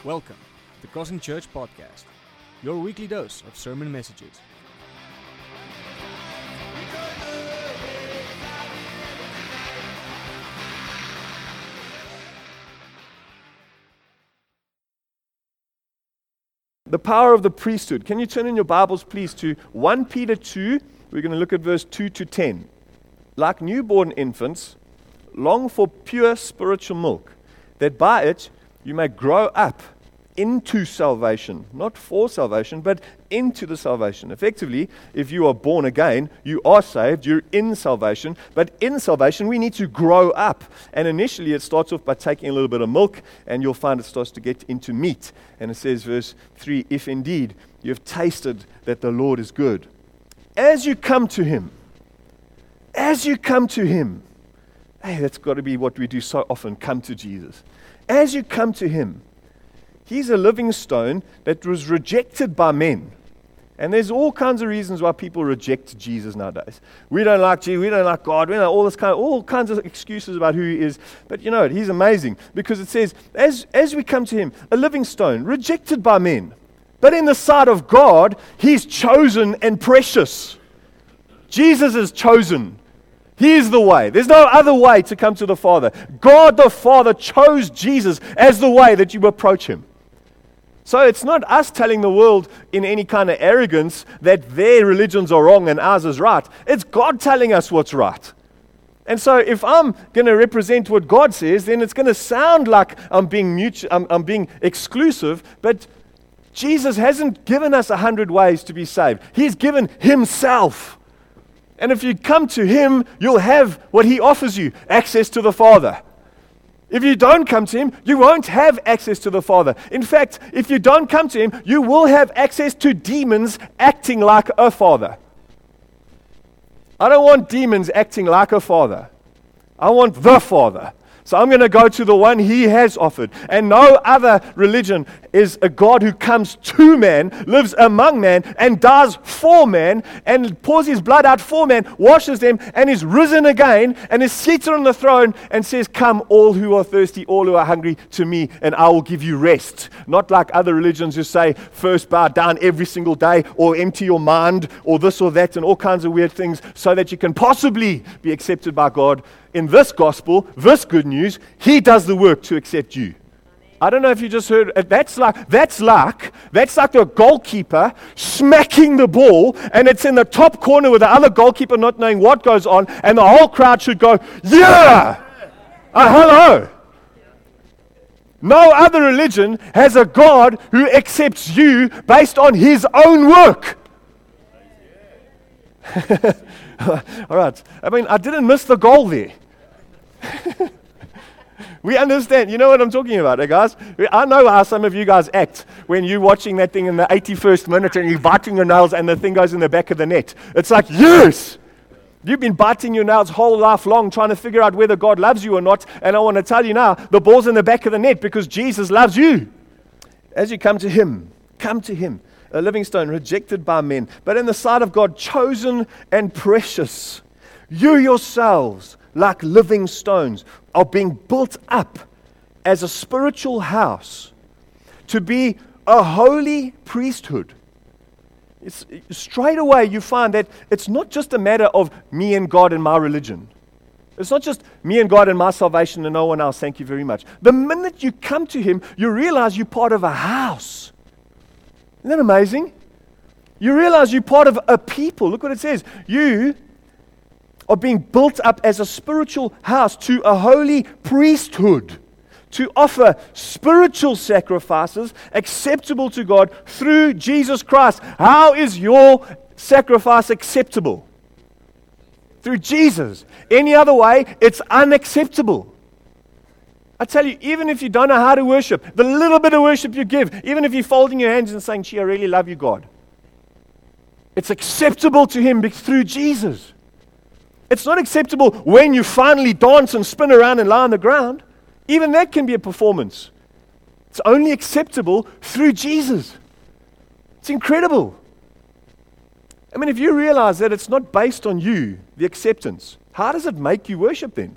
Welcome to the Crossing Church Podcast, your weekly dose of sermon messages. The power of the priesthood. Can you turn in your Bibles, please, to 1 Peter 2. We're going to look at verse 2 to 10. Like newborn infants, long for pure spiritual milk, that by it you may grow up into salvation. Not for salvation, but into the salvation. Effectively, if you are born again, you are saved, you're in salvation. But in salvation, we need to grow up. And initially, it starts off by taking a little bit of milk, and you'll find it starts to get into meat. And it says, verse 3, if indeed you have tasted that the Lord is good. As you come to Him, hey, that's got to be what we do so often, come to Jesus. As you come to Him, He's a living stone that was rejected by men. And there's all kinds of reasons why people reject Jesus nowadays. We don't like Jesus, we don't like God, we don't all kinds of excuses about who He is. But you know what? He's amazing because it says, as we come to Him, a living stone, rejected by men. But in the sight of God, He's chosen and precious. Jesus is chosen. He is the way. There's no other way to come to the Father. God the Father chose Jesus as the way that you approach Him. So it's not us telling the world in any kind of arrogance that their religions are wrong and ours is right. It's God telling us what's right. And so if I'm going to represent what God says, then it's going to sound like I'm being exclusive, but Jesus hasn't given us 100 ways to be saved. He's given Himself. And if you come to Him, you'll have what He offers you, access to the Father. If you don't come to Him, you won't have access to the Father. In fact, if you don't come to Him, you will have access to demons acting like a father. I don't want demons acting like a father. I want the Father. So I'm going to go to the one He has offered. And no other religion is a God who comes to man, lives among man, and dies for man, and pours His blood out for man, washes them, and is risen again, and is seated on the throne, and says, come all who are thirsty, all who are hungry, to me, and I will give you rest. Not like other religions who say, first bow down every single day, or empty your mind, or this or that, and all kinds of weird things, so that you can possibly be accepted by God. In this gospel, this good news, He does the work to accept you. I don't know if you just heard, that's like the goalkeeper smacking the ball, and it's in the top corner with the other goalkeeper not knowing what goes on, and the whole crowd should go, yeah! Hello! No other religion has a God who accepts you based on His own work. All right. I mean, I didn't miss the goal there. We understand. You know what I'm talking about, guys? I know how some of you guys act when you're watching that thing in the 81st minute and you're biting your nails and the thing goes in the back of the net. It's like, yes! You've been biting your nails whole life long trying to figure out whether God loves you or not. And I want to tell you now, the ball's in the back of the net because Jesus loves you. As you come to Him, a living stone rejected by men, but in the sight of God, chosen and precious. You yourselves, like living stones, are being built up as a spiritual house to be a holy priesthood. Straight away you find that it's not just a matter of me and God and my religion. It's not just me and God and my salvation and no one else, thank you very much. The minute you come to Him, you realize you're part of a house. Isn't that amazing? You realize you're part of a people. Look what it says. You are being built up as a spiritual house to a holy priesthood to offer spiritual sacrifices acceptable to God through Jesus Christ. How is your sacrifice acceptable? Through Jesus. Any other way, it's unacceptable. I tell you, even if you don't know how to worship, the little bit of worship you give, even if you're folding your hands and saying, gee, I really love you, God. It's acceptable to Him through Jesus. It's not acceptable when you finally dance and spin around and lie on the ground. Even that can be a performance. It's only acceptable through Jesus. It's incredible. I mean, if you realize that it's not based on you, the acceptance, how does it make you worship then?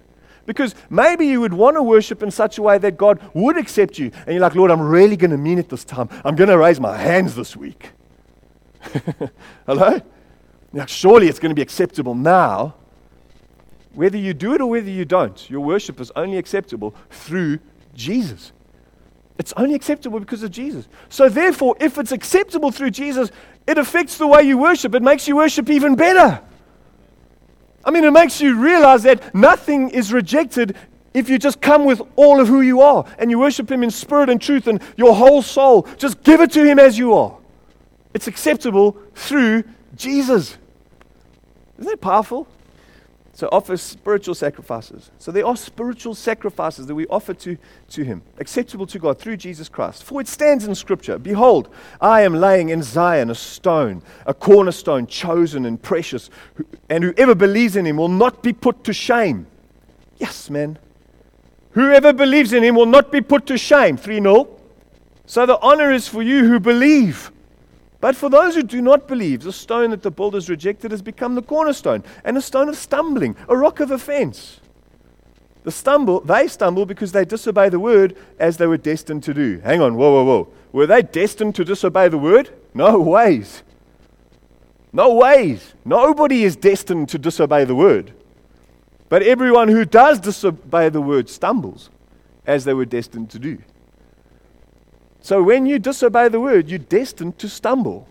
Because maybe you would want to worship in such a way that God would accept you. And you're like, Lord, I'm really going to mean it this time. I'm going to raise my hands this week. Hello? You're like, surely it's going to be acceptable now. Whether you do it or whether you don't, your worship is only acceptable through Jesus. It's only acceptable because of Jesus. So therefore, if it's acceptable through Jesus, it affects the way you worship. It makes you worship even better. I mean, it makes you realize that nothing is rejected if you just come with all of who you are and you worship Him in spirit and truth and your whole soul. Just give it to Him as you are. It's acceptable through Jesus. Isn't that powerful? So offer spiritual sacrifices. So there are spiritual sacrifices that we offer to Him, acceptable to God through Jesus Christ. For it stands in Scripture, behold, I am laying in Zion a stone, a cornerstone, chosen and precious, and whoever believes in Him will not be put to shame. Yes, man. Whoever believes in Him will not be put to shame. 3-0. So the honor is for you who believe. But for those who do not believe, the stone that the builders rejected has become the cornerstone, and a stone of stumbling, a rock of offense. They stumble because they disobey the word as they were destined to do. Hang on, whoa. Were they destined to disobey the word? No ways. No ways. Nobody is destined to disobey the word. But everyone who does disobey the word stumbles, as they were destined to do. So when you disobey the word, you're destined to stumble.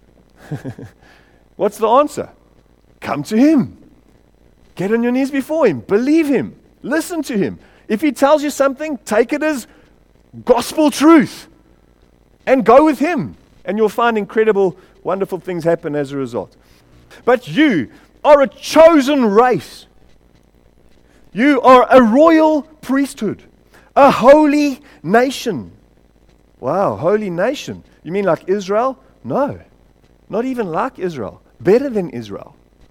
What's the answer? Come to Him. Get on your knees before Him. Believe Him. Listen to Him. If He tells you something, take it as gospel truth. And go with Him. And you'll find incredible, wonderful things happen as a result. But you are a chosen race. You are a royal priesthood. A holy nation. Wow, holy nation. You mean like Israel? No, not even like Israel. Better than Israel.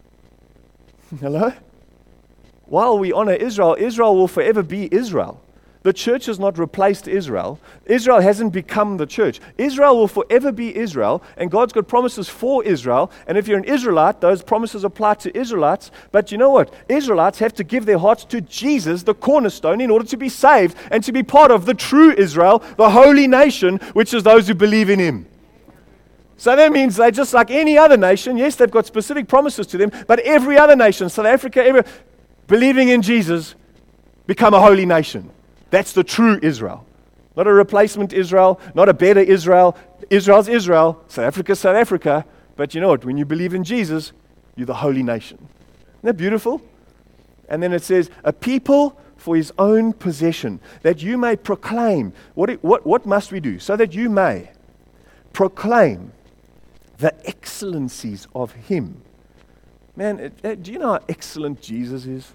Hello? While we honor Israel, Israel will forever be Israel. The church has not replaced Israel. Israel hasn't become the church. Israel will forever be Israel, and God's got promises for Israel. And if you're an Israelite, those promises apply to Israelites. But you know what? Israelites have to give their hearts to Jesus, the cornerstone, in order to be saved and to be part of the true Israel, the holy nation, which is those who believe in Him. So that means they're just like any other nation. Yes, they've got specific promises to them, but every other nation, South Africa, believing in Jesus, become a holy nation. That's the true Israel. Not a replacement Israel, not a better Israel. Israel's Israel, South Africa's South Africa. But you know what? When you believe in Jesus, you're the holy nation. Isn't that beautiful? And then it says, a people for His own possession, that you may proclaim. What must we do? So that you may proclaim the excellencies of Him. Man, do you know how excellent Jesus is?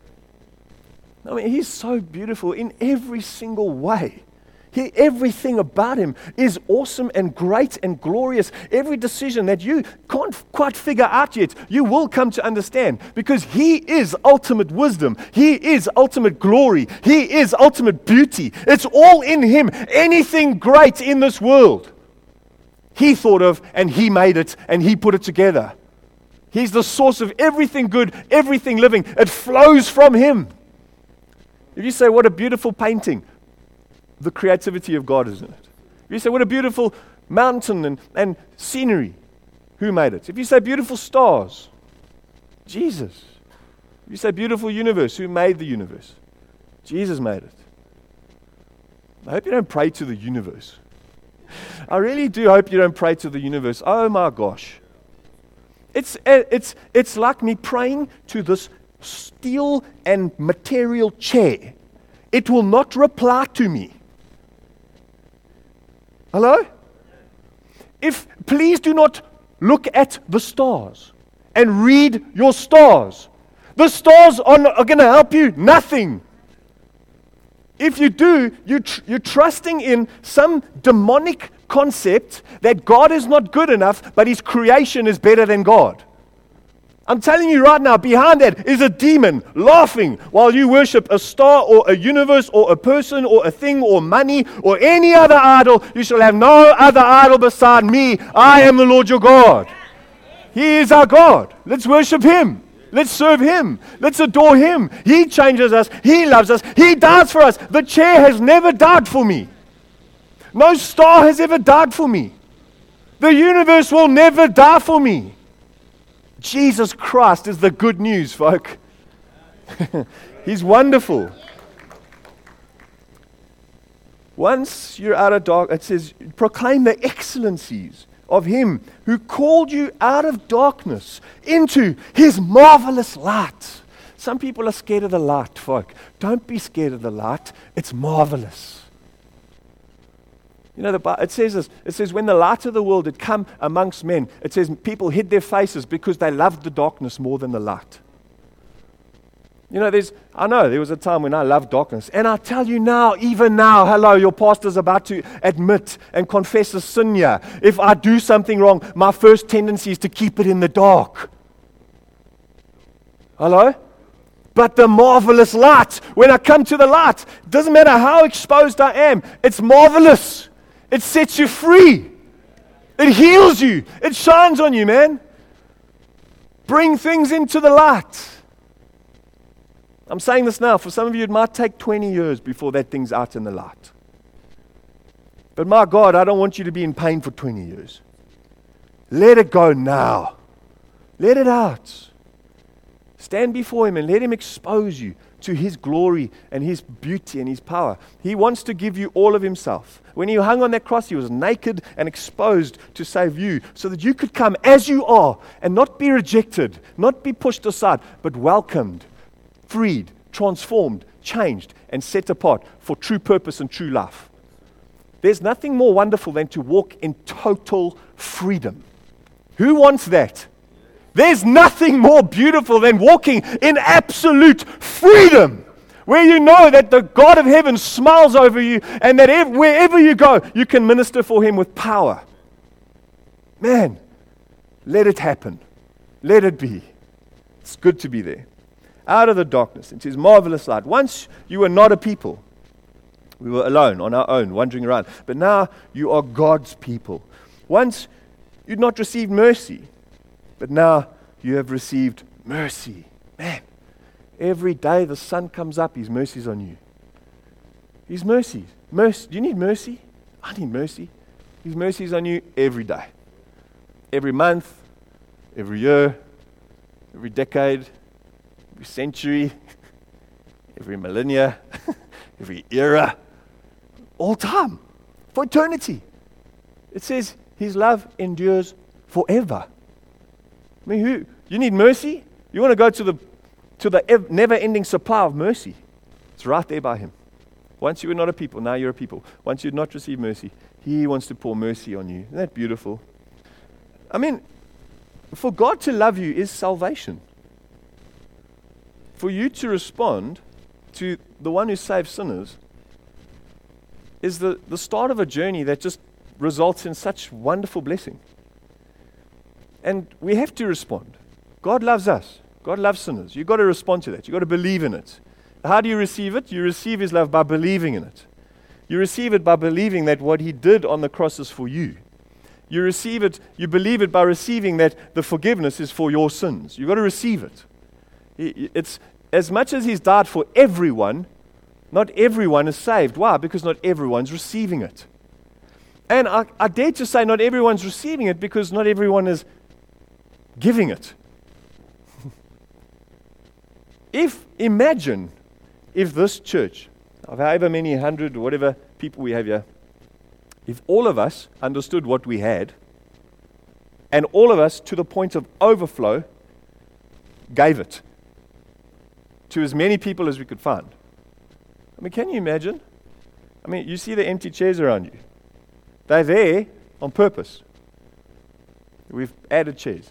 I mean, He's so beautiful in every single way. Everything about Him is awesome and great and glorious. Every decision that you can't quite figure out yet, you will come to understand, because He is ultimate wisdom. He is ultimate glory. He is ultimate beauty. It's all in Him. Anything great in this world, He thought of, and He made it, and He put it together. He's the source of everything good, everything living. It flows from Him. If you say, what a beautiful painting, the creativity of God is in it. If you say, what a beautiful mountain and scenery, who made it? If you say, beautiful stars, Jesus. If you say, beautiful universe, who made the universe? Jesus made it. I hope you don't pray to the universe. I really do hope you don't pray to the universe. Oh my gosh. It's like me praying to this steel and material chair. It will not reply to me. Hello? Please do not look at the stars and read your stars. The stars are going to help you nothing. If you do, you're trusting in some demonic concept that God is not good enough, but His creation is better than God. I'm telling you right now, behind that is a demon laughing while you worship a star or a universe or a person or a thing or money or any other idol. You shall have no other idol beside me. I am the Lord your God. He is our God. Let's worship Him. Let's serve Him. Let's adore Him. He changes us. He loves us. He dies for us. The chair has never died for me. No star has ever died for me. The universe will never die for me. Jesus Christ is the good news, folk. He's wonderful. Once you're out of dark, it says, proclaim the excellencies of Him who called you out of darkness into His marvelous light. Some people are scared of the light, folk. Don't be scared of the light. It's marvelous. You know, it says this. It says, when the light of the world had come amongst men, it says people hid their faces because they loved the darkness more than the light. You know, I know there was a time when I loved darkness. And I tell you now, even now, hello, your pastor's about to admit and confess a sin here. If I do something wrong, my first tendency is to keep it in the dark. Hello? But the marvelous light, when I come to the light, it doesn't matter how exposed I am, it's marvelous. It sets you free. It heals you. It shines on you, man. Bring things into the light. I'm saying this now. For some of you, it might take 20 years before that thing's out in the light. But my God, I don't want you to be in pain for 20 years. Let it go now. Let it out. Stand before Him and let Him expose you to His glory and His beauty and His power. He wants to give you all of Himself. When He hung on that cross, He was naked and exposed to save you so that you could come as you are and not be rejected, not be pushed aside, but welcomed, freed, transformed, changed, and set apart for true purpose and true life. There's nothing more wonderful than to walk in total freedom. Who wants that? There's nothing more beautiful than walking in absolute freedom, where you know that the God of heaven smiles over you and that wherever you go, you can minister for Him with power. Man, let it happen. Let it be. It's good to be there. Out of the darkness into His marvelous light. Once you were not a people. We were alone, on our own, wandering around. But now you are God's people. Once you'd not received mercy. But now you have received mercy. Man, every day the sun comes up, His mercy's on you. His mercies. Mercy. Do you need mercy? I need mercy. His mercy's on you every day. Every month, every year, every decade, every century, every millennia, every era, all time, for eternity. It says His love endures forever. I mean, you need mercy? You want to go to the never-ending supply of mercy. It's right there by Him. Once you were not a people, now you're a people. Once you did not receive mercy, He wants to pour mercy on you. Isn't that beautiful? I mean, for God to love you is salvation. For you to respond to the one who saves sinners is the start of a journey that just results in such wonderful blessing. And we have to respond. God loves us. God loves sinners. You've got to respond to that. You've got to believe in it. How do you receive it? You receive His love by believing in it. You receive it by believing that what He did on the cross is for you. You receive it, you believe it by receiving that the forgiveness is for your sins. You've got to receive it. It's as much as He's died for everyone, not everyone is saved. Why? Because not everyone's receiving it. And I dare to say not everyone's receiving it because not everyone is giving it. Imagine if this church, of however many hundred or whatever people we have here, if all of us understood what we had, and all of us, to the point of overflow, gave it to as many people as we could find. I mean, can you imagine? I mean, you see the empty chairs around you. They're there on purpose. We've added chairs.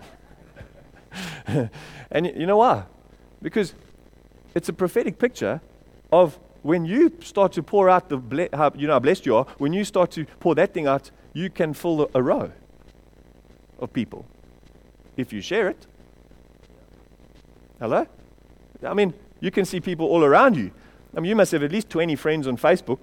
And you know why? Because it's a prophetic picture of when you start to pour out how blessed you are, when you start to pour that thing out, you can fill a row of people if you share it. Hello? I mean, you can see people all around you. I mean, you must have at least 20 friends on Facebook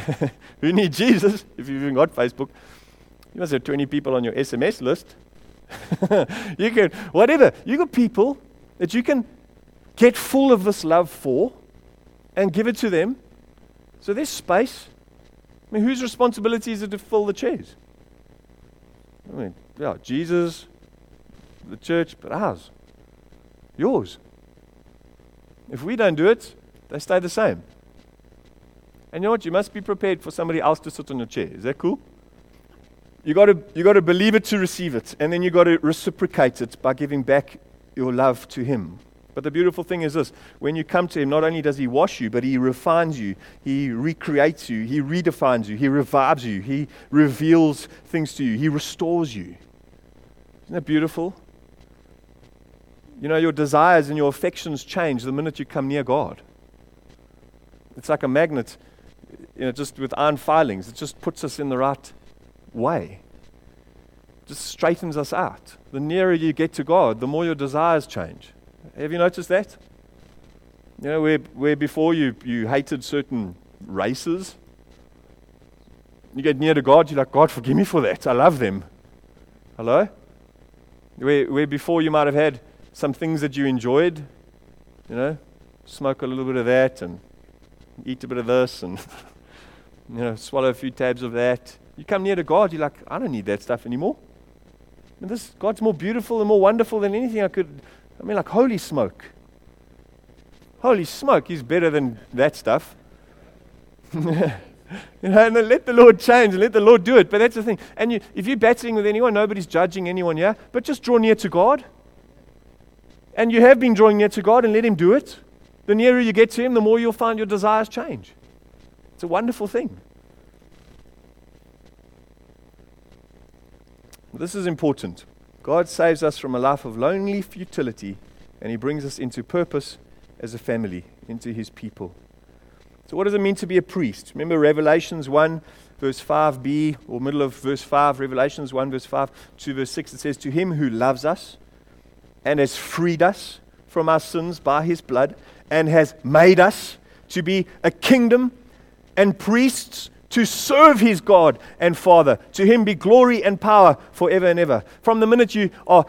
who need Jesus, if you've even got Facebook. You must have 20 people on your SMS list. You can, whatever. You got people that you can get full of this love for and give it to them. So there's space. I mean, whose responsibility is it to fill the chairs? I mean, yeah, Jesus, the church, but ours. Yours. If we don't do it, they stay the same. And you know what? You must be prepared for somebody else to sit on your chair. Is that cool? You got to believe it to receive it, and then you got to reciprocate it by giving back your love to Him. But the beautiful thing is this: when you come to Him, not only does He wash you, but He refines you, He recreates you, He redefines you, He revives you, He reveals things to you, He restores you. Isn't that beautiful? You know, your desires and your affections change the minute you come near God. It's like a magnet, just with iron filings. It just puts us in the right way. It just straightens us out. The nearer you get to God, the more your desires change. Have you noticed that? You know, where before you hated certain races, you get near to God, you're like, God, forgive me for that. I love them. Hello? Where before you might have had some things that you enjoyed, smoke a little bit of that and eat a bit of this and, swallow a few tabs of that. You come near to God, you're like, I don't need that stuff anymore. And God's more beautiful and more wonderful than anything like holy smoke. Holy smoke, He's better than that stuff. And let the Lord change and let the Lord do it. But that's the thing. And if you're battling with anyone, nobody's judging anyone here, but just draw near to God. And you have been drawing near to God, and let Him do it. The nearer you get to Him, the more you'll find your desires change. It's a wonderful thing. This is important. God saves us from a life of lonely futility, and He brings us into purpose as a family, into His people. So what does it mean to be a priest? Remember Revelations 1, verse 5b, or middle of verse 5, Revelations 1, verse 5 to verse 6, it says, to Him who loves us and has freed us from our sins by His blood, and has made us to be a kingdom and priests to serve His God and Father. To Him be glory and power forever and ever. From the minute you are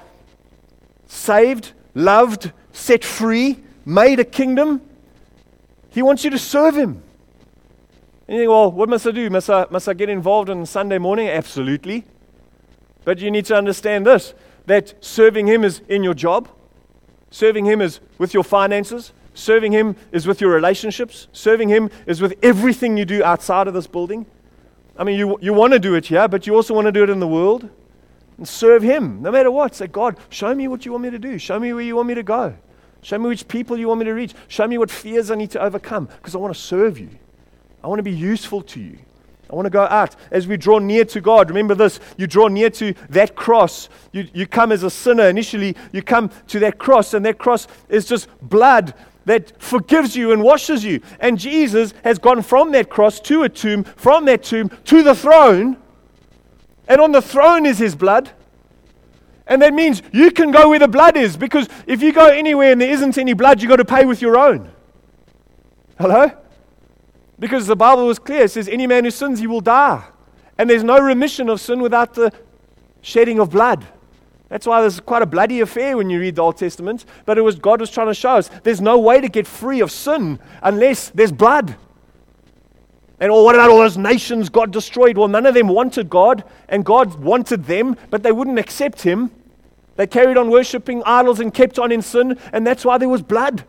saved, loved, set free, made a kingdom, He wants you to serve Him. And you think, well, what must I do? Must I get involved on Sunday morning? Absolutely. But you need to understand this, that serving Him is in your job. Serving Him is with your finances. Serving Him is with your relationships. Serving Him is with everything you do outside of this building. I mean, you want to do it here, but you also want to do it in the world. And serve Him, no matter what. Say, God, show me what you want me to do. Show me where you want me to go. Show me which people you want me to reach. Show me what fears I need to overcome, because I want to serve you. I want to be useful to you. I want to go out. As we draw near to God, remember this, you draw near to that cross. You come as a sinner initially. You come to that cross, and that cross is just blood that forgives you and washes you. And Jesus has gone from that cross to a tomb, from that tomb to the throne. And on the throne is His blood. And that means you can go where the blood is, because if you go anywhere and there isn't any blood, you've got to pay with your own. Hello? Because the Bible was clear. It says, any man who sins, he will die. And there's no remission of sin without the shedding of blood. That's why there's quite a bloody affair when you read the Old Testament. But God was trying to show us there's no way to get free of sin unless there's blood. And what about all those nations God destroyed? Well, none of them wanted God, and God wanted them, but they wouldn't accept Him. They carried on worshipping idols and kept on in sin, and that's why there was blood.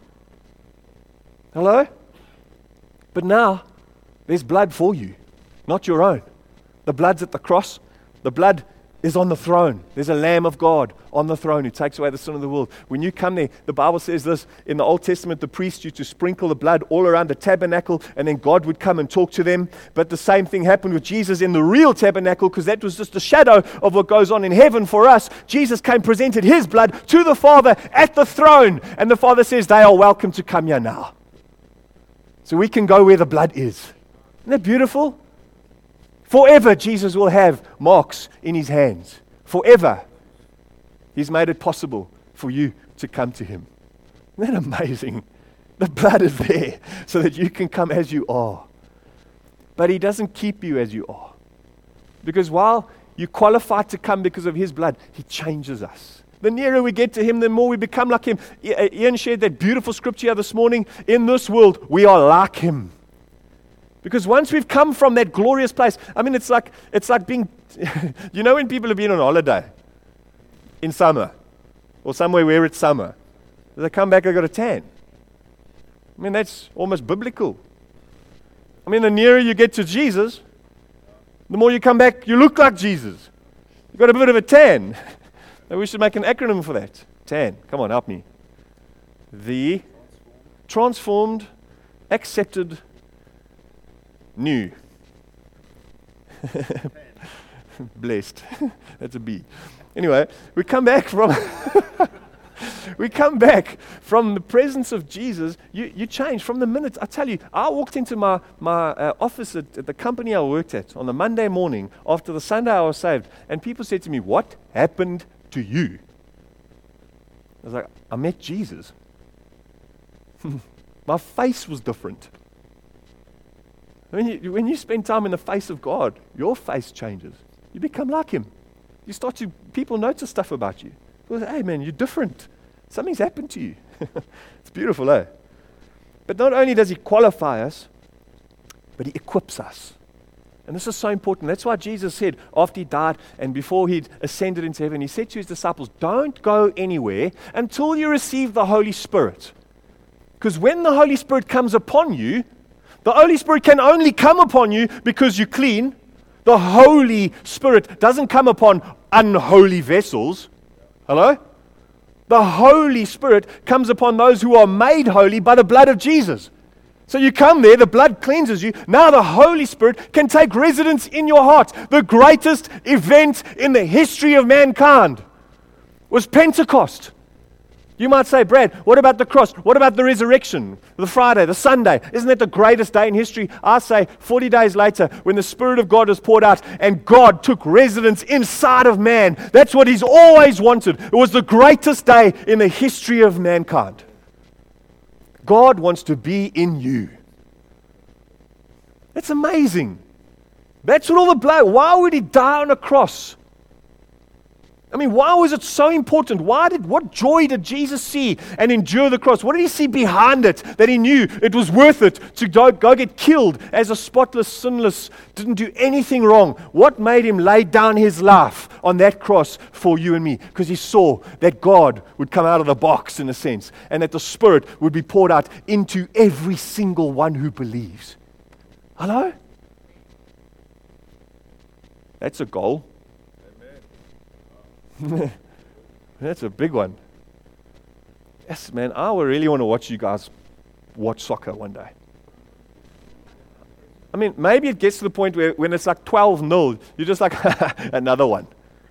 Hello? But now, there's blood for you, not your own. The blood's at the cross. The blood is on the throne. There's a Lamb of God on the throne who takes away the sin of the world. When you come there, the Bible says this, in the Old Testament, the priest used to sprinkle the blood all around the tabernacle, and then God would come and talk to them. But the same thing happened with Jesus in the real tabernacle, because that was just a shadow of what goes on in heaven for us. Jesus came, presented His blood to the Father at the throne, and the Father says, they are welcome to come here now. So we can go where the blood is. Isn't that beautiful? Forever, Jesus will have marks in His hands. Forever. He's made it possible for you to come to Him. Isn't that amazing? The blood is there so that you can come as you are. But He doesn't keep you as you are. Because while you qualified to come because of His blood. He changes us. The nearer we get to Him, the more we become like Him. Ian shared that beautiful scripture this morning. In this world, we are like Him. Because once we've come from that glorious place, I mean, it's like being, you know when people have been on holiday in summer, or somewhere where it's summer, they come back, they've got a tan. I mean, that's almost biblical. I mean, the nearer you get to Jesus, the more you come back, you look like Jesus. You've got a bit of a tan. Maybe we should make an acronym for that. TAN. Come on, help me. The transformed, accepted, new. Blessed. That's a B. Anyway, we come back from the presence of Jesus. You change from the minute. I tell you, I walked into my office at the company I worked at on the Monday morning after the Sunday I was saved, and people said to me, "What happened to you?" I was like, "I met Jesus." My face was different. When you spend time in the face of God, your face changes. You become like Him. People notice stuff about you. People say, "Hey man, you're different. Something's happened to you." It's beautiful, eh? But not only does He qualify us, but He equips us. And this is so important. That's why Jesus said, after He died and before He'd ascended into heaven, He said to His disciples, "Don't go anywhere until you receive the Holy Spirit." Because when the Holy Spirit comes upon you, the Holy Spirit can only come upon you because you're clean. The Holy Spirit doesn't come upon unholy vessels. Hello? The Holy Spirit comes upon those who are made holy by the blood of Jesus. So you come there, the blood cleanses you. Now the Holy Spirit can take residence in your heart. The greatest event in the history of mankind was Pentecost. You might say, "Brad, what about the cross? What about the resurrection? The Friday, the Sunday? Isn't that the greatest day in history?" I say 40 days later, when the Spirit of God was poured out and God took residence inside of man. That's what He's always wanted. It was the greatest day in the history of mankind. God wants to be in you. That's amazing. That's what all the blood. Why would He die on a cross? I mean, why was it so important? What joy did Jesus see and endure the cross? What did He see behind it that He knew it was worth it to go get killed as a spotless, sinless, didn't do anything wrong? What made Him lay down His life on that cross for you and me? Because He saw that God would come out of the box, in a sense, and that the Spirit would be poured out into every single one who believes. Hello? That's a goal. That's a big one. Yes, man, I would really want to watch you guys watch soccer one day. I mean, maybe it gets to the point where when it's like 12-0, you're just like, another one.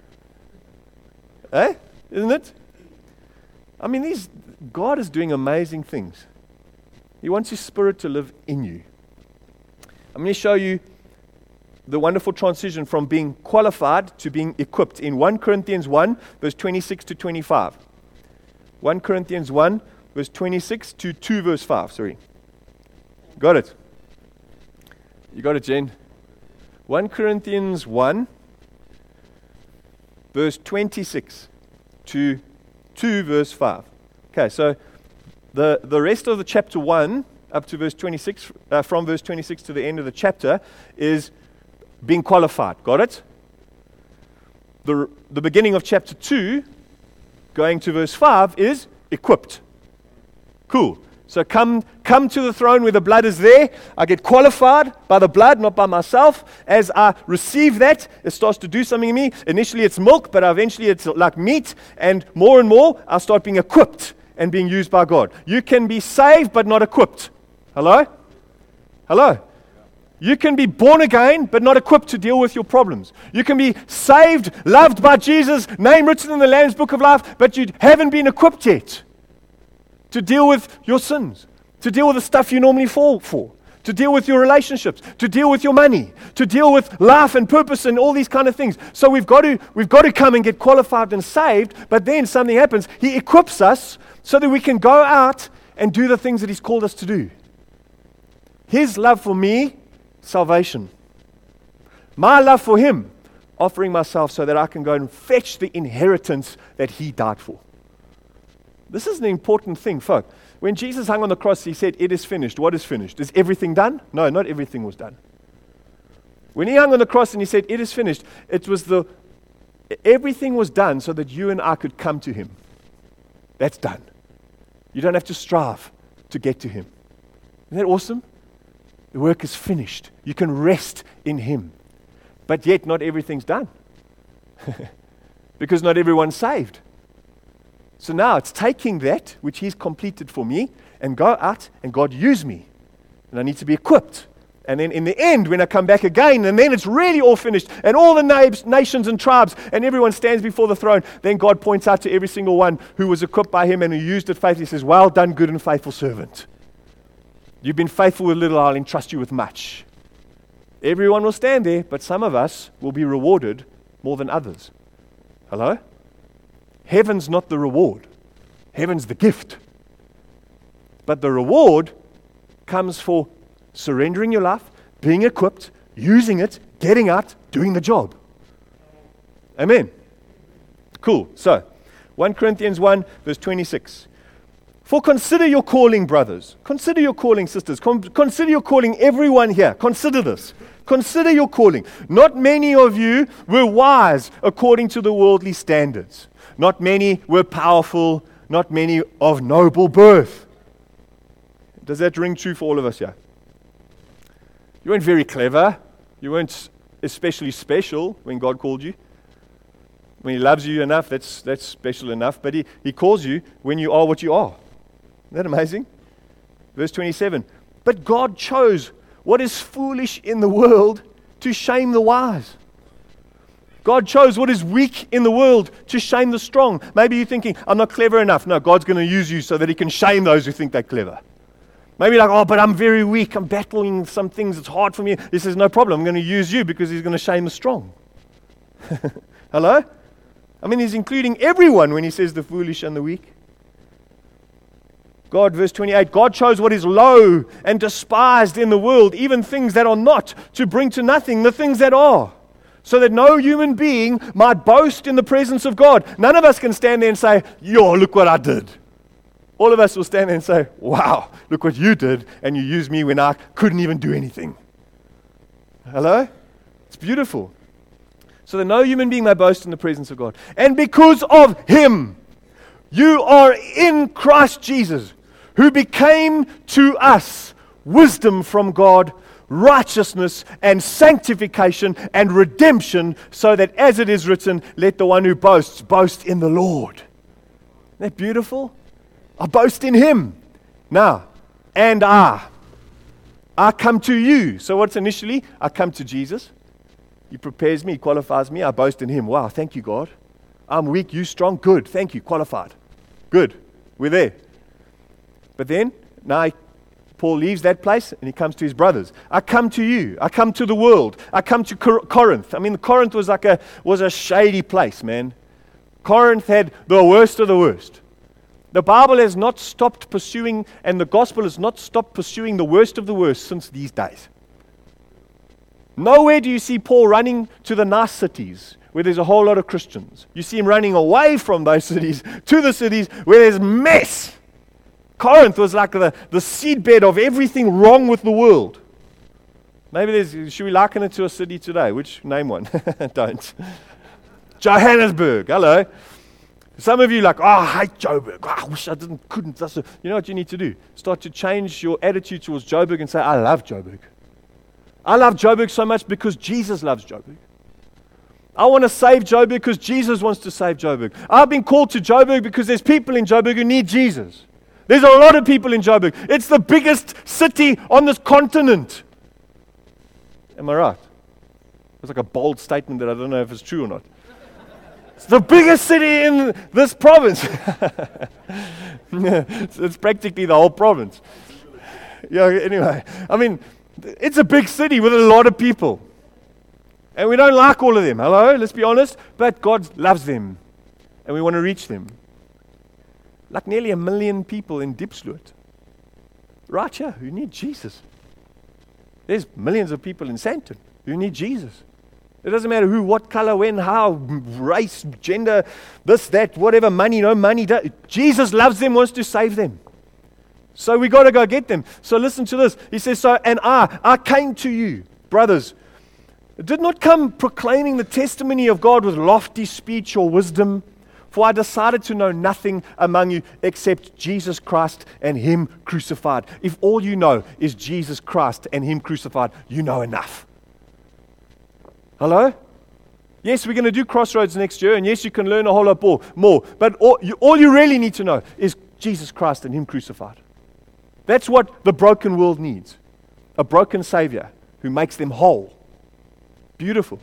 Eh? Isn't it? I mean, God is doing amazing things. He wants His Spirit to live in you. I'm going to show you the wonderful transition from being qualified to being equipped in 1 Corinthians 1, verse 26 to 25. 1 Corinthians 1, verse 26 to 2, verse 5. Sorry. Got it? You got it, Jen? 1 Corinthians 1, verse 26 to 2, verse 5. Okay, so the rest of the chapter 1, up to verse 26, from verse 26 to the end of the chapter, is being qualified. Got it? The beginning of chapter 2, going to verse 5, is equipped. Cool. So come to the throne where the blood is there. I get qualified by the blood, not by myself. As I receive that, it starts to do something in me. Initially it's milk, but eventually it's like meat. And more, I start being equipped and being used by God. You can be saved, but not equipped. Hello? Hello? You can be born again, but not equipped to deal with your problems. You can be saved, loved by Jesus, name written in the Lamb's Book of Life, but you haven't been equipped yet to deal with your sins, to deal with the stuff you normally fall for, to deal with your relationships, to deal with your money, to deal with life and purpose and all these kind of things. So we've got to come and get qualified and saved, but then something happens. He equips us so that we can go out and do the things that He's called us to do. His love for me, salvation. My love for Him, offering myself so that I can go and fetch the inheritance that He died for. This is an important thing, folk. When Jesus hung on the cross, He said, "It is finished." What is finished? Is everything done? No, not everything was done. When He hung on the cross and He said, "It is finished," everything was done so that you and I could come to Him. That's done. You don't have to strive to get to Him. Isn't that awesome? The work is finished. You can rest in Him. But yet not everything's done. Because not everyone's saved. So now it's taking that which He's completed for me and go out and God use me. And I need to be equipped. And then in the end, when I come back again, and then it's really all finished, and all the nations and tribes, and everyone stands before the throne, then God points out to every single one who was equipped by Him and who used it faithfully. He says, "Well done, good and faithful servant. You've been faithful with little, I'll entrust you with much." Everyone will stand there, but some of us will be rewarded more than others. Hello? Heaven's not the reward. Heaven's the gift. But the reward comes for surrendering your life, being equipped, using it, getting out, doing the job. Amen. Cool. So, 1 Corinthians 1, verse 26. "For consider your calling, brothers. Consider your calling, sisters. Consider your calling, everyone here. Consider this. Consider your calling. Not many of you were wise according to the worldly standards. Not many were powerful. Not many of noble birth." Does that ring true for all of us here? You weren't very clever. You weren't especially special when God called you. When He loves you enough, that's special enough. But He calls you when you are what you are. Isn't that amazing? Verse 27. "But God chose what is foolish in the world to shame the wise." God chose what is weak in the world to shame the strong. Maybe you're thinking, "I'm not clever enough." No, God's going to use you so that He can shame those who think they're clever. Maybe you're like, "Oh, but I'm very weak. I'm battling some things. It's hard for me." He says, "No problem. I'm going to use you because He's going to shame the strong." Hello? I mean, He's including everyone when He says the foolish and the weak. God, verse 28, "God chose what is low and despised in the world, even things that are not, to bring to nothing the things that are, so that no human being might boast in the presence of God." None of us can stand there and say, "Yo, look what I did." All of us will stand there and say, "Wow, look what you did, and you used me when I couldn't even do anything." Hello? It's beautiful. So that no human being may boast in the presence of God. "And because of Him, you are in Christ Jesus, who became to us wisdom from God, righteousness and sanctification and redemption, so that as it is written, let the one who boasts boast in the Lord." Isn't that beautiful? I boast in Him. Now, and I come to you. So what's initially? I come to Jesus. He prepares me, He qualifies me. I boast in Him. Wow, thank you, God. I'm weak, you strong. Good, thank you, qualified. Good, we're there. But then, now Paul leaves that place and he comes to his brothers. I come to you. I come to the world. I come to Corinth. I mean, Corinth was a shady place, man. Corinth had the worst of the worst. The Bible has not stopped pursuing, and the gospel has not stopped pursuing the worst of the worst since these days. Nowhere do you see Paul running to the nice cities where there's a whole lot of Christians. You see him running away from those cities to the cities where there's mess. Corinth was like the seedbed of everything wrong with the world. Maybe should we liken it to a city today? Which, name one. Don't. Johannesburg. Hello. Some of you are like, "Oh, I hate Joburg. Oh, I wish I couldn't. You know what you need to do? Start to change your attitude towards Joburg and say, "I love Joburg. I love Joburg so much because Jesus loves Joburg. I want to save Joburg because Jesus wants to save Joburg. I've been called to Joburg because there's people in Joburg who need Jesus. There's a lot of people in Joburg. It's the biggest city on this continent." Am I right? It's like a bold statement that I don't know if it's true or not. It's the biggest city in this province. It's practically the whole province. Yeah, anyway. I mean, it's a big city with a lot of people. And we don't like all of them. Hello? Let's be honest. But God loves them. And we want to reach them. Like nearly 1 million people in Diepsloot. Right here, who need Jesus. There's millions of people in Sandton who need Jesus. It doesn't matter who, what color, when, how, race, gender, this, that, whatever, money, no money. Jesus loves them, wants to save them. So we got to go get them. So listen to this. He says, and I came to you, brothers. It did not come proclaiming the testimony of God with lofty speech or wisdom, for I decided to know nothing among you except Jesus Christ and Him crucified. If all you know is Jesus Christ and Him crucified, you know enough. Hello? Yes, we're going to do Crossroads next year, and yes, you can learn a whole lot more. But all you really need to know is Jesus Christ and Him crucified. That's what the broken world needs. A broken Savior who makes them whole. Beautiful.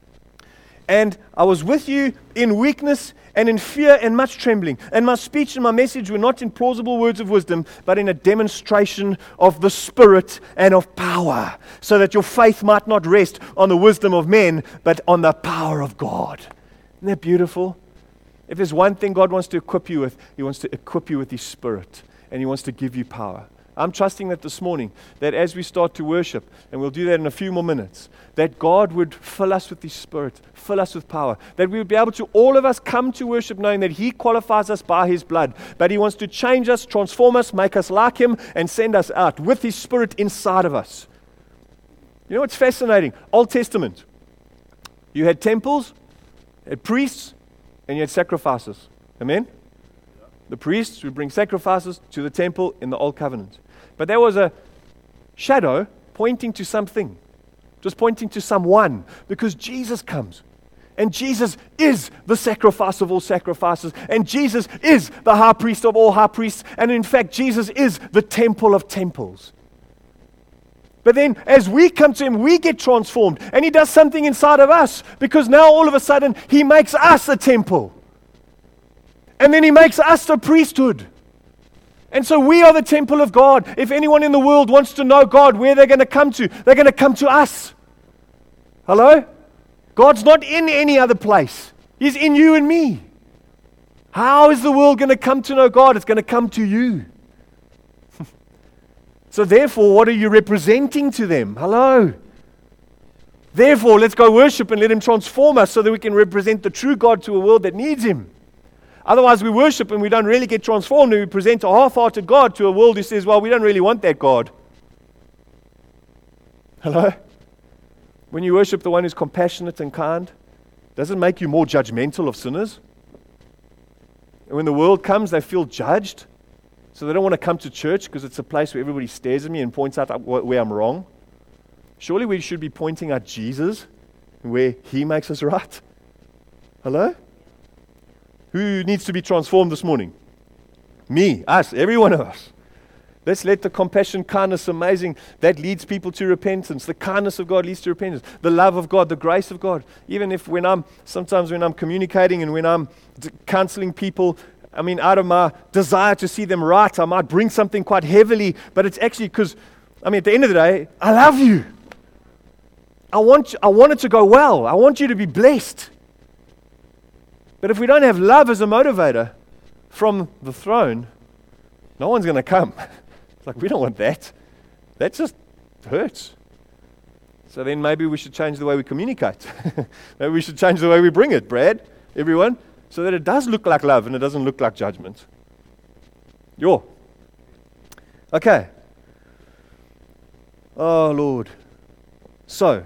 And I was with you in weakness and in fear and much trembling. And my speech and my message were not in plausible words of wisdom, but in a demonstration of the Spirit and of power, so that your faith might not rest on the wisdom of men, but on the power of God. Isn't that beautiful? If there's one thing God wants to equip you with, He wants to equip you with His Spirit, and He wants to give you power. I'm trusting that this morning, that as we start to worship, and we'll do that in a few more minutes, that God would fill us with His Spirit, fill us with power, that we would be able to, all of us, come to worship knowing that He qualifies us by His blood, but He wants to change us, transform us, make us like Him, and send us out with His Spirit inside of us. You know what's fascinating? Old Testament, you had temples, you had priests, and you had sacrifices. Amen? The priests would bring sacrifices to the temple in the Old Covenant. But there was a shadow pointing to something, just pointing to someone, because Jesus comes. And Jesus is the sacrifice of all sacrifices. And Jesus is the high priest of all high priests. And in fact, Jesus is the temple of temples. But then as we come to Him, we get transformed. And He does something inside of us, because now all of a sudden He makes us a temple. And then He makes us the priesthood. And so we are the temple of God. If anyone in the world wants to know God, where they're going to come to? They're going to come to us. Hello? God's not in any other place. He's in you and me. How is the world going to come to know God? It's going to come to you. So therefore, what are you representing to them? Hello? Therefore, let's go worship and let Him transform us so that we can represent the true God to a world that needs Him. Otherwise, we worship and we don't really get transformed, and we present a half-hearted God to a world who says, well, we don't really want that God. Hello? When you worship the one who's compassionate and kind, does it make you more judgmental of sinners? And when the world comes, they feel judged, so they don't want to come to church because it's a place where everybody stares at me and points out where I'm wrong. Surely we should be pointing out Jesus and where He makes us right. Hello? Who needs to be transformed this morning? Me, us, every one of us. Let's let the compassion, kindness, amazing, that leads people to repentance. The kindness of God leads to repentance. The love of God, the grace of God. Even if sometimes when I'm communicating and when I'm counseling people, I mean, out of my desire to see them right, I might bring something quite heavily, but it's actually because, at the end of the day, I love you. I want it to go well. I want you to be blessed. But if we don't have love as a motivator from the throne, no one's going to come. It's like, we don't want that. That just hurts. So then maybe we should change the way we communicate. Maybe we should change the way we bring it, Brad, everyone, so that it does look like love and it doesn't look like judgment. Okay. Oh, Lord. So,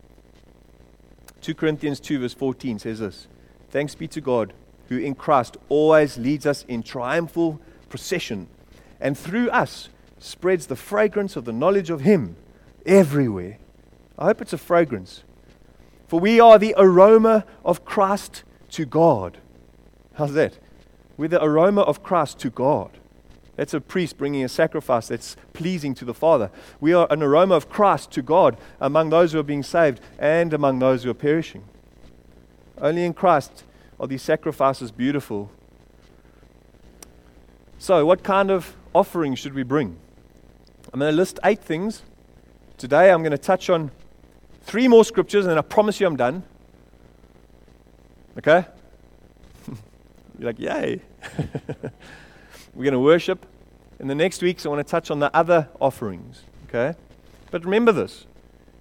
2 Corinthians 2 verse 14 says this. Thanks be to God, who in Christ always leads us in triumphal procession, and through us spreads the fragrance of the knowledge of Him everywhere. I hope it's a fragrance. For we are the aroma of Christ to God. How's that? We're the aroma of Christ to God. That's a priest bringing a sacrifice that's pleasing to the Father. We are an aroma of Christ to God among those who are being saved and among those who are perishing. Only in Christ are these sacrifices beautiful. So, what kind of offering should we bring? I'm going to list 8 things. Today I'm going to touch on 3 more scriptures, and then I promise you I'm done. Okay? You're like, yay. We're going to worship. In the next weeks, I want to touch on the other offerings. Okay? But remember this.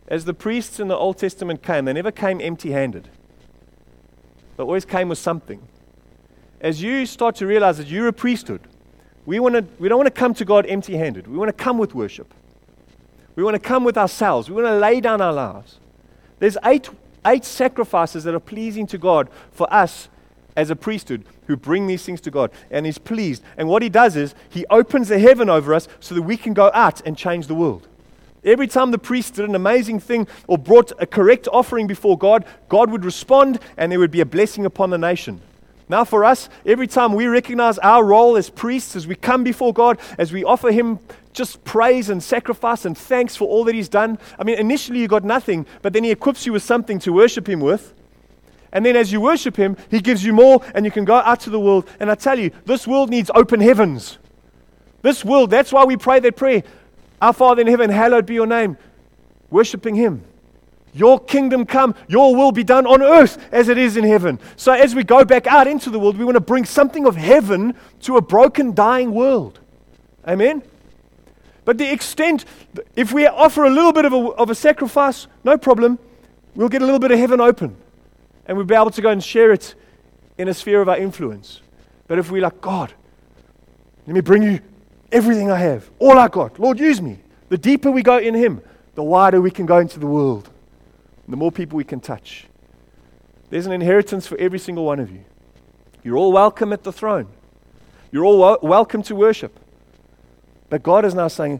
as the priests in the Old Testament came, they never came empty-handed. They always came with something. As you start to realize that you're a priesthood, we don't want to come to God empty-handed. We want to come with worship. We want to come with ourselves. We want to lay down our lives. There's eight sacrifices that are pleasing to God for us as a priesthood who bring these things to God, and He's pleased. And what He does is He opens the heaven over us so that we can go out and change the world. Every time the priest did an amazing thing or brought a correct offering before God, God would respond and there would be a blessing upon the nation. Now for us, every time we recognize our role as priests, as we come before God, as we offer Him just praise and sacrifice and thanks for all that He's done. I mean, initially you got nothing, but then He equips you with something to worship Him with. And then as you worship Him, He gives you more and you can go out to the world. And I tell you, this world needs open heavens. This world, that's why we pray that prayer. Our Father in heaven, hallowed be your name. Worshiping Him. Your kingdom come, your will be done on earth as it is in heaven. So as we go back out into the world, we want to bring something of heaven to a broken, dying world. Amen? But the extent, if we offer a little bit of a sacrifice, no problem. We'll get a little bit of heaven open. And we'll be able to go and share it in a sphere of our influence. But if we're like, God, let me bring you everything I have, all I got. Lord, use me. The deeper we go in Him, the wider we can go into the world. The more people we can touch. There's an inheritance for every single one of you. You're all welcome at the throne. You're all welcome to worship. But God is now saying,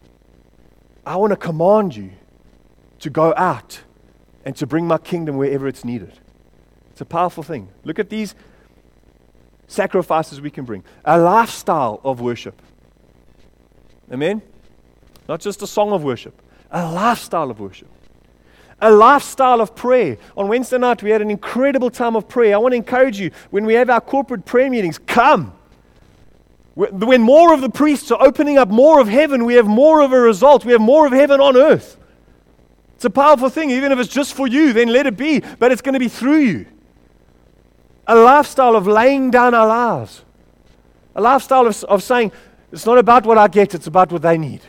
I want to command you to go out and to bring my kingdom wherever it's needed. It's a powerful thing. Look at these sacrifices we can bring. A lifestyle of worship. Amen? Not just a song of worship. A lifestyle of worship. A lifestyle of prayer. On Wednesday night, we had an incredible time of prayer. I want to encourage you, when we have our corporate prayer meetings, come. When more of the priests are opening up more of heaven, we have more of a result. We have more of heaven on earth. It's a powerful thing. Even if it's just for you, then let it be. But it's going to be through you. A lifestyle of laying down our lives. A lifestyle of saying, it's not about what I get, it's about what they need.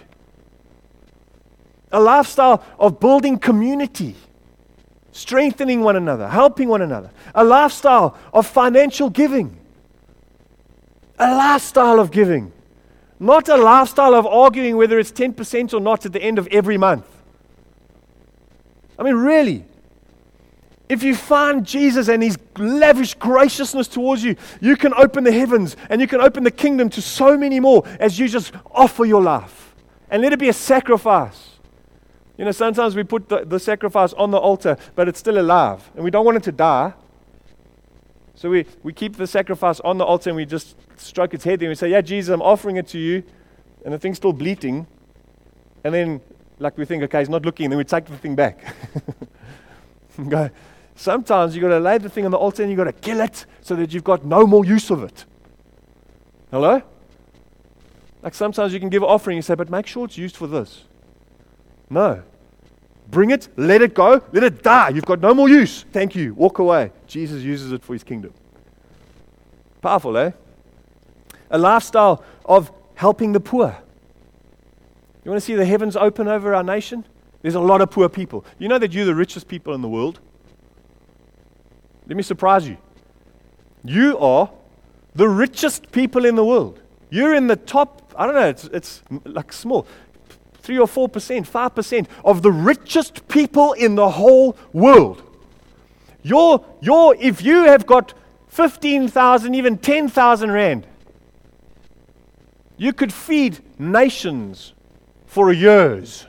A lifestyle of building community, strengthening one another, helping one another. A lifestyle of financial giving. A lifestyle of giving. Not a lifestyle of arguing whether it's 10% or not at the end of every month. I mean, really. If you find Jesus and His lavish graciousness towards you, you can open the heavens and you can open the kingdom to so many more as you just offer your life. And let it be a sacrifice. You know, sometimes we put the sacrifice on the altar, but it's still alive. And we don't want it to die. So we keep the sacrifice on the altar and we just stroke its head and we say, yeah, Jesus, I'm offering it to you. And the thing's still bleating. And then, like, we think, okay, He's not looking. And then we take the thing back. And go, sometimes you've got to lay the thing on the altar and you've got to kill it so that you've got no more use of it. Hello? Like sometimes you can give an offering and say, but make sure it's used for this. No. Bring it, let it go, let it die. You've got no more use. Thank you. Walk away. Jesus uses it for His kingdom. Powerful, eh? A lifestyle of helping the poor. You want to see the heavens open over our nation? There's a lot of poor people. You know that you're the richest people in the world? Let me surprise you. You are the richest people in the world. You're in the top, I don't know, it's like small. 3 or 4%, 5% of the richest people in the whole world. If you have got 15,000, even 10,000 rand, you could feed nations for years.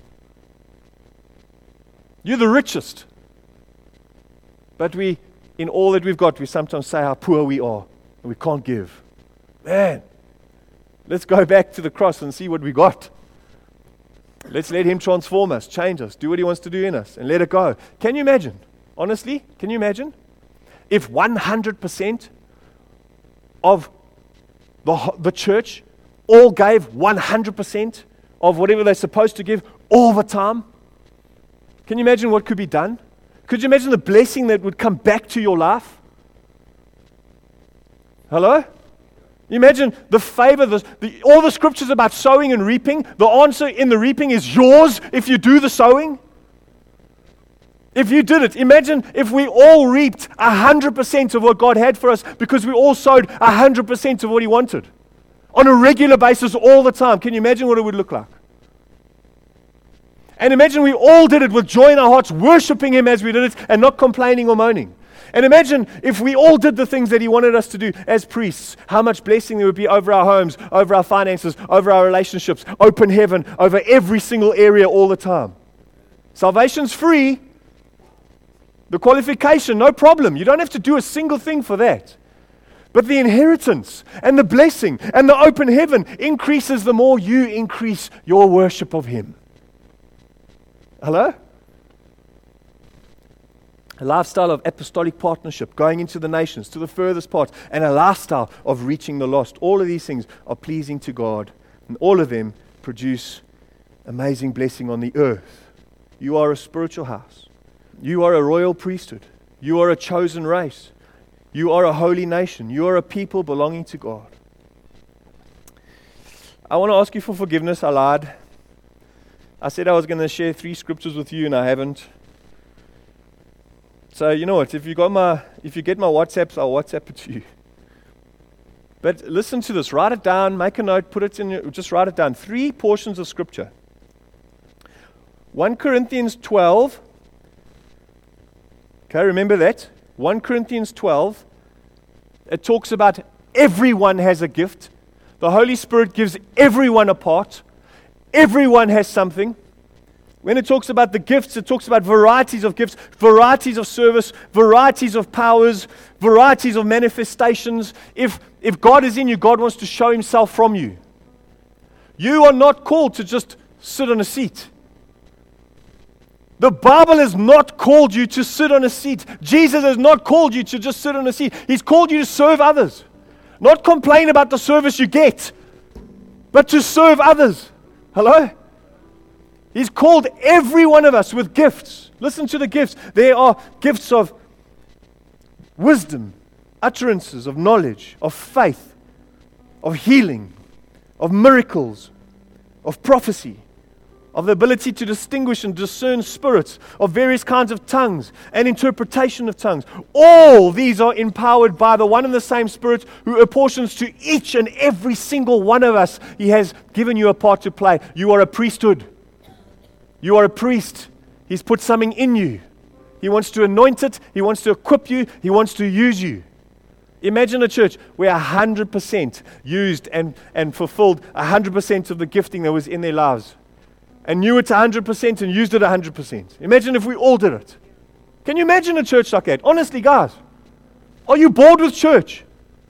You're the richest. But in all that we've got, we sometimes say how poor we are and we can't give. Man, let's go back to the cross and see what we got. Let's let Him transform us, change us, do what He wants to do in us, and let it go. Can you imagine? Honestly, can you imagine? If 100% of the church all gave 100% of whatever they're supposed to give all the time? Can you imagine what could be done? Could you imagine the blessing that would come back to your life? Hello? Imagine the favor, all the scriptures about sowing and reaping. The answer in the reaping is yours if you do the sowing. If you did it, imagine if we all reaped 100% of what God had for us because we all sowed 100% of what He wanted on a regular basis all the time. Can you imagine what it would look like? And imagine we all did it with joy in our hearts, worshiping Him as we did it and not complaining or moaning. And imagine if we all did the things that He wanted us to do as priests, how much blessing there would be over our homes, over our finances, over our relationships, open heaven, over every single area all the time. Salvation's free. The qualification, no problem. You don't have to do a single thing for that. But the inheritance and the blessing and the open heaven increases the more you increase your worship of Him. Hello? A lifestyle of apostolic partnership, going into the nations, to the furthest parts, and a lifestyle of reaching the lost. All of these things are pleasing to God, and all of them produce amazing blessing on the earth. You are a spiritual house. You are a royal priesthood. You are a chosen race. You are a holy nation. You are a people belonging to God. I want to ask you for forgiveness. I lied. I said I was going to share 3 scriptures with you, and I haven't. So you know what? If you get my WhatsApps, I'll WhatsApp it to you. But listen to this. Write it down. Make a note. Put it in. Just write it down. 3 portions of scripture. 1 Corinthians 12. Okay, remember that. 1 Corinthians 12. It talks about everyone has a gift. The Holy Spirit gives everyone a part. Everyone has something. When it talks about the gifts, it talks about varieties of gifts, varieties of service, varieties of powers, varieties of manifestations. If God is in you, God wants to show Himself from you. You are not called to just sit on a seat. The Bible has not called you to sit on a seat. Jesus has not called you to just sit on a seat. He's called you to serve others. Not complain about the service you get, but to serve others. Hello? He's called every one of us with gifts. Listen to the gifts. There are gifts of wisdom, utterances of knowledge, of faith, of healing, of miracles, of prophecy, of the ability to distinguish and discern spirits, of various kinds of tongues and interpretation of tongues. All these are empowered by the one and the same Spirit who apportions to each and every single one of us. He has given you a part to play. You are a priesthood. You are a priest. He's put something in you. He wants to anoint it. He wants to equip you. He wants to use you. Imagine a church where 100% used and fulfilled 100% of the gifting that was in their lives. And knew it 100% and used it 100%. Imagine if we all did it. Can you imagine a church like that? Honestly, guys, are you bored with church?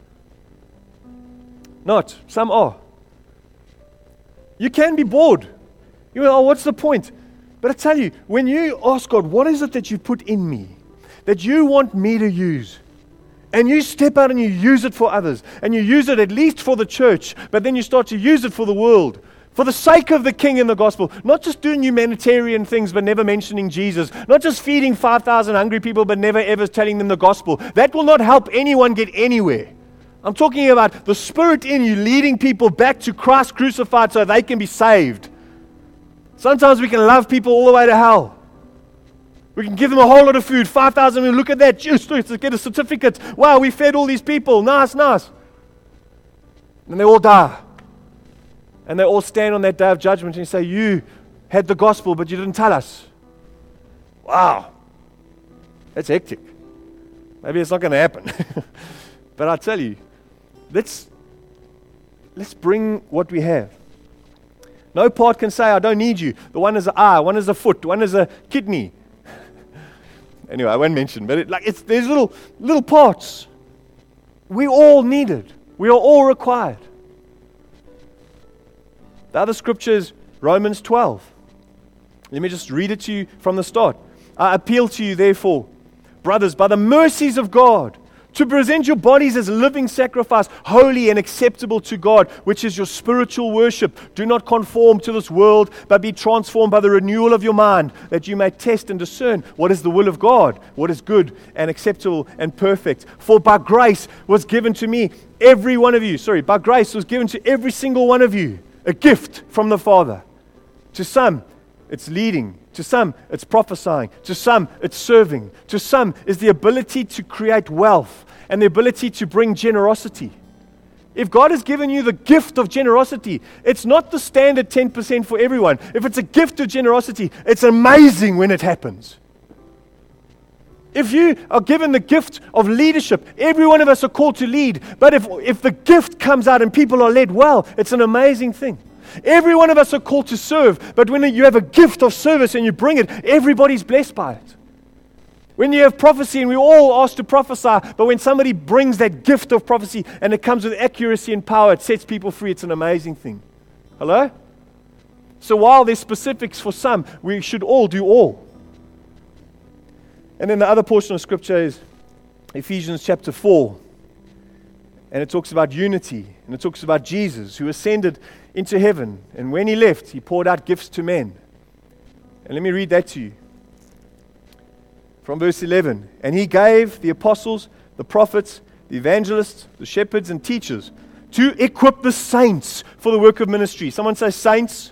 Not. Some are. You can be bored. You know, what's the point? But I tell you, when you ask God, what is it that you put in me, that you want me to use? And you step out and you use it for others. And you use it at least for the church, but then you start to use it for the world. For the sake of the King and the gospel. Not just doing humanitarian things but never mentioning Jesus. Not just feeding 5,000 hungry people but never ever telling them the gospel. That will not help anyone get anywhere. I'm talking about the Spirit in you leading people back to Christ crucified so they can be saved. Sometimes we can love people all the way to hell. We can give them a whole lot of food. 5,000 look at that. Juice, let's get a certificate. Wow, we fed all these people. Nice. And they all die. And they all stand on that day of judgment and say, you had the gospel, but you didn't tell us. Wow. That's hectic. Maybe it's not going to happen. But I tell you, let's bring what we have. No part can say, I don't need you. The one is an eye, one is a foot, one is a kidney. Anyway, I won't mention, but there's little parts. We all need it. We are all required. The other scripture is Romans 12. Let me just read it to you from the start. I appeal to you, therefore, brothers, by the mercies of God, to present your bodies as a living sacrifice, holy and acceptable to God, which is your spiritual worship. Do not conform to this world, but be transformed by the renewal of your mind, that you may test and discern what is the will of God, what is good and acceptable and perfect. For by grace was given to me, by grace was given to every single one of you, a gift from the Father. To some, it's leading To some, it's prophesying. To some, it's serving. To some, is the ability to create wealth and the ability to bring generosity. If God has given you the gift of generosity, it's not the standard 10% for everyone. If it's a gift of generosity, it's amazing when it happens. If you are given the gift of leadership, every one of us are called to lead. But if the gift comes out and people are led well, it's an amazing thing. Every one of us are called to serve. But when you have a gift of service and you bring it, everybody's blessed by it. When you have prophecy, and we're all asked to prophesy, but when somebody brings that gift of prophecy and it comes with accuracy and power, it sets people free. It's an amazing thing. Hello? So while there's specifics for some, we should all do all. And then the other portion of Scripture is Ephesians chapter 4. And it talks about unity. And it talks about Jesus, who ascended into heaven. And when He left, He poured out gifts to men. And let me read that to you. From verse 11, and He gave the apostles, the prophets, the evangelists, the shepherds, and teachers to equip the saints for the work of ministry. Someone say saints.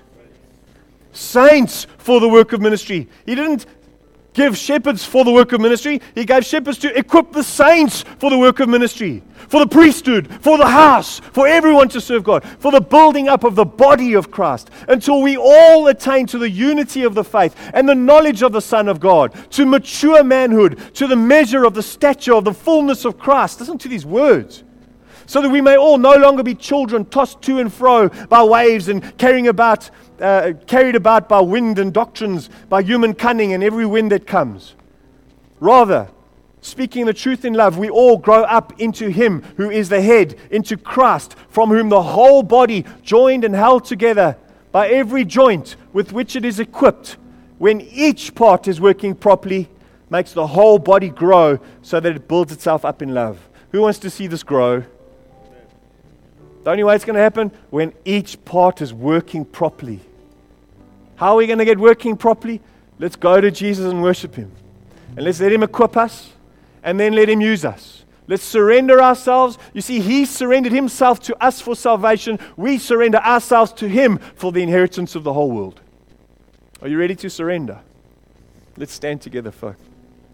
Saints for the work of ministry. He didn't give shepherds for the work of ministry. He gave shepherds to equip the saints for the work of ministry. For the priesthood, for the house, for everyone to serve God, for the building up of the body of Christ, until we all attain to the unity of the faith and the knowledge of the Son of God, to mature manhood, to the measure of the stature of the fullness of Christ. Listen to these words. So that we may all no longer be children tossed to and fro by waves and carried about by wind and doctrines, by human cunning and every wind that comes. Rather, speaking the truth in love, we all grow up into Him who is the head, into Christ, from whom the whole body, joined and held together by every joint with which it is equipped, when each part is working properly, makes the whole body grow so that it builds itself up in love. Who wants to see this grow? The only way it's going to happen, when each part is working properly. How are we going to get working properly? Let's go to Jesus and worship Him. And let's let Him equip us. And then let Him use us. Let's surrender ourselves. You see, He surrendered Himself to us for salvation. We surrender ourselves to Him for the inheritance of the whole world. Are you ready to surrender? Let's stand together, folks.